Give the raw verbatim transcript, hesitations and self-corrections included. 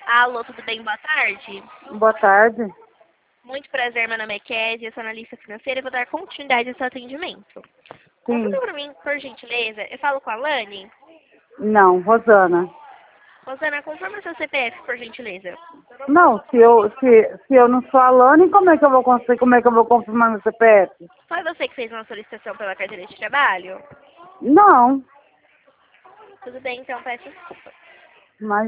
Alô, tudo bem? Boa tarde. Boa tarde. Muito prazer, meu nome é Kézia, eu sou analista financeira e vou dar continuidade ao seu atendimento. Sim. Confirma para mim, por gentileza, eu falo com a Lani. Não, Rosana. Rosana, confirma seu C P F, por gentileza. Não, se eu, se, se eu não sou a Lani, como é que eu vou conseguir, como é que eu vou confirmar meu C P F? Foi você que fez uma solicitação pela carteira de trabalho? Não, Tudo bem, então peço desculpa. mas